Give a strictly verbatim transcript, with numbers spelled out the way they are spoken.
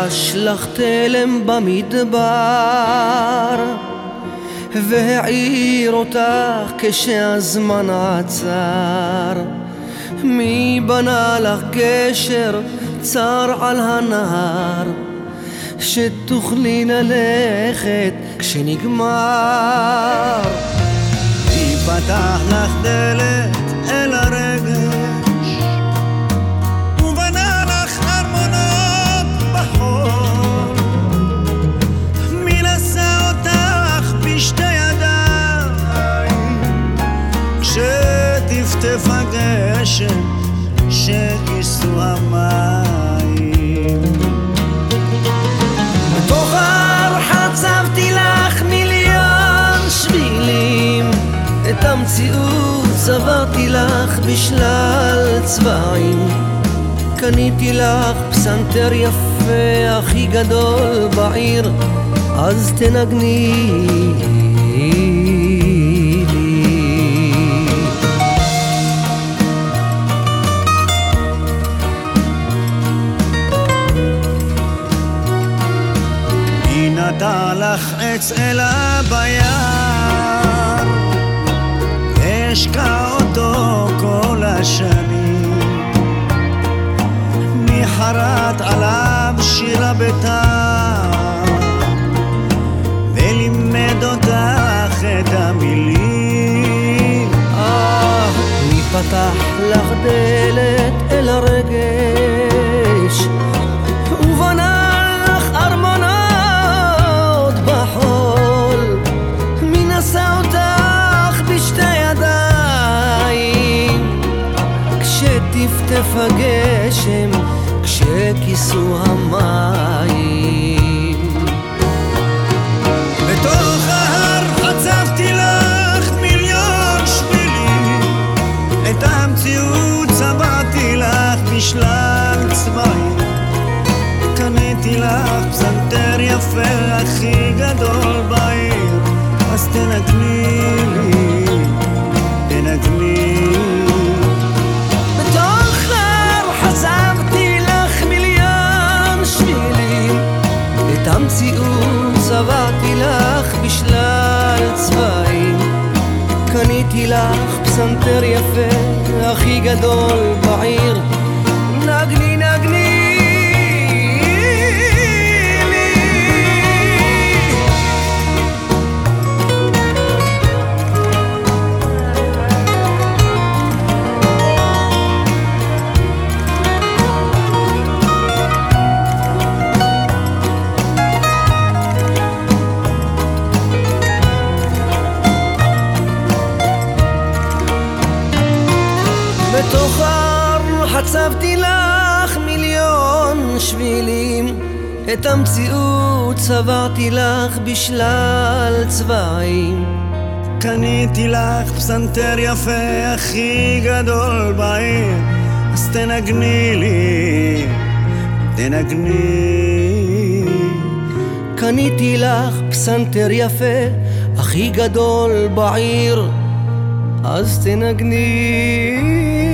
לבש לך תלם במדבר והעיר אותך כשהזמן עצר. מי בנה לך גשר צר על הנהר שתוכלי ללכת כשנגמר? מי פתח לך דלת אל הרגש ובנה לך ארמונות בחול? מי נשא אותך בשתי ידיים כשטפטף הגשם שכיסו המים? בתוך ההר חצבתי לך מיליון שבילים, את המציאות צברתי לך בשלל צבעים. קניתי לך פסנתר יפה הכי גדול בעיר, אז תנגני לי. מי נטע לך עץ אלה ביער השקע אותו כל השנים? מי חרט עליו שיר הבית"ר ולימד אותך את המילים? אה, מי פתח לך דלת אל הרגש ובנה לך ארמונות בחול? מי נשא אותך בשתי ידיים כשטפטף הגשם כשכיסו המים? בתוך ההר חצבתי לך מיליון שבילים, את המציאות צבעתי לך בשלל צבעים. קניתי לך פסנתר יפה הכי גדול בעיר, אז תנגני לי, תנגני. בתוך ההר חצבתי לך מיליון שבילים, את המציאות צבעתי לך בשלל צבעים. קניתי לך פסנתר יפה הכי גדול בעיר, נגני נגני בתוך ההר חצבתי לך מיליון שבילים, את המציאות צבעתי לך בשלל צבעים. קניתי לך פסנתר יפה הכי גדול בעיר, אז תנגני לי, תנגני. קניתי לך פסנתר יפה הכי גדול בעיר, אז תנגני